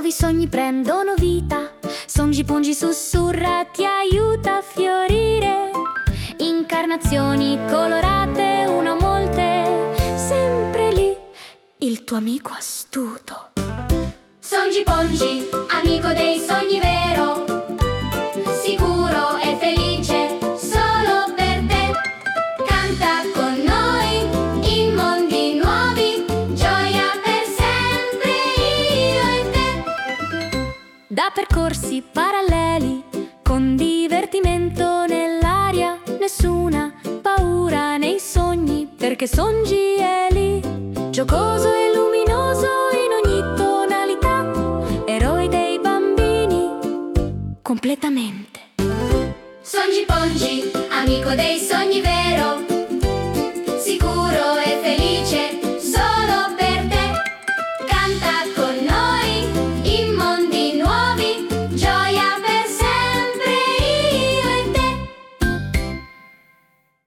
Nuovi sogni prendono vita, Songi Pongi sussurra, ti aiuta a fiorire. Incarnazioni colorate, una molte, sempre lì, il tuo amico astuto. Songi Pongi, amico dei sogni vero, sicuro e felice solo per te. Canta con noi in mondi nuovi, gioia per sempre io e te. Da percorsi paralleli, con divertimento nell'aria, nessuna paura nei sogni, perché Songi è lì, giocoso e luminoso in ogni tonalità, eroe dei bambini completamente. Songi Pongi, amico dei sogni veri.